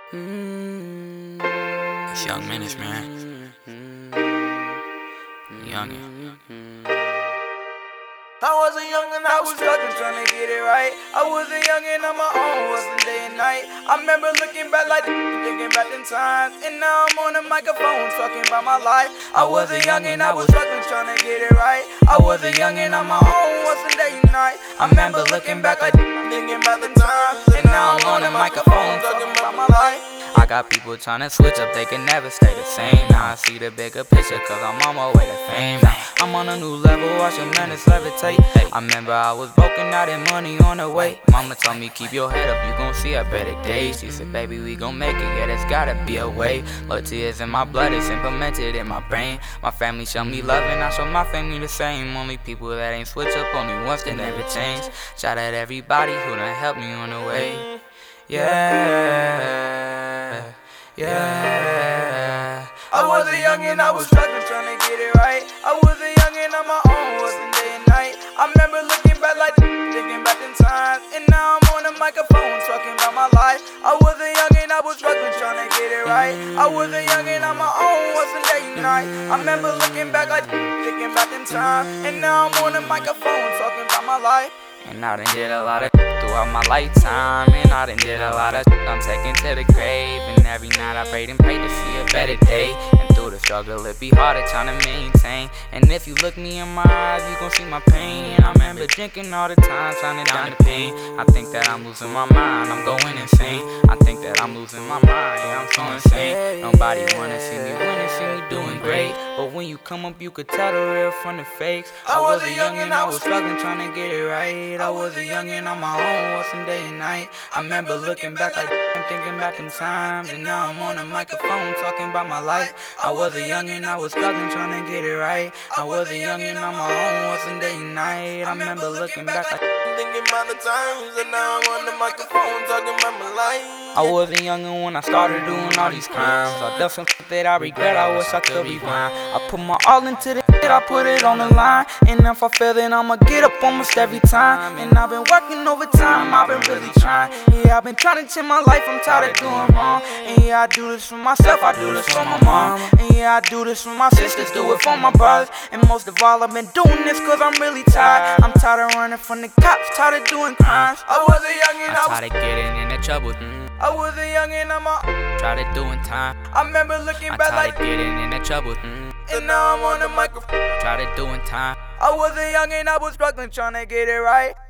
It's Young Menace, man. Youngin'. I was a youngin', I was struggling, trying to get it right. I was a youngin' on my own, wasn't day and night. I remember looking back like thinking back in times. And now I'm on the microphone talking about my life. I was a youngin', I was struggling, trying to get it right. I was a youngin' on my own, wasn't day and night. I remember looking back like thinking about the times. And now I'm on the microphone talking about my life. I got people tryna switch up, they can never stay the same. Now I see the bigger picture, cause I'm on my way to fame. Now I'm on a new level, watching Menace levitate. I remember I was broken out and money on the way. Mama told me keep your head up, you gon' see a better day. She said baby we gon' make it, yeah there's gotta be a way. Loyalty is in my blood, it's implemented in my brain. My family show me love and I show my family the same. Only people that ain't switch up, only ones that never change. Shout out everybody who done helped me on the way. Yeah. I was a youngin', I was struggling, trying to get it right. I was a youngin' on my own, wasn't day and night. I remember looking back like thinking back in times. And now I'm on the microphone talking about my life. I was a youngin', I was struggling, trying to get it right. I was a youngin' on my own, wasn't day and night. I remember looking back like thinking back in times. And now I'm on the microphone talking about my life. And I done did a lot of throughout my lifetime. And I done did a lot of I'm taking to the grave. And every night I prayed and prayed to see a better day. And through the struggle it be harder trying to maintain. And if you look me in my eyes you gon' see my pain. And I remember drinking all the time, trying to down the pain. I think that I'm losing my mind, I'm going insane. I think that I'm losing my mind, yeah I'm so insane. Nobody wanna see me winning, see me doing great. But when you come up you could tell the real from the fakes. I was a youngin', I was struggling, trying to get it right. I was a youngin' on my own, wasn't day and night. I remember looking back like I'm thinking back in times. And now I'm on the microphone talking about my life. I was a youngin', I was struggling, trying to get it right. I was a youngin' on my own, wasn't day and night. I remember looking back like thinking about the times. And now I'm on the microphone talking about my life. I was a youngin' when I started doing all these crimes. I done some shit that I regret, I wish I could rewind. I put my all into the shit, I put it on the line. And if I fail then I'ma get up almost every time. And I've been working overtime, I've been really trying. Yeah, I've been trying to change my life, I'm tired of doing wrong. And yeah, I do this for myself, I do this for my mom. And yeah, I do this for my sisters, do it for my brothers. And most of all I've been doing this cause I'm really tired. I'm tired of running from the cops, tired of doing crimes. I was a youngin', I'm tired of getting into trouble. I was a youngin' on my Tired of doing time. I remember looking back tired like of getting into trouble. And now I'm on the microphone. Tired of doing time. I was a youngin', I was struggling, trying to get it right.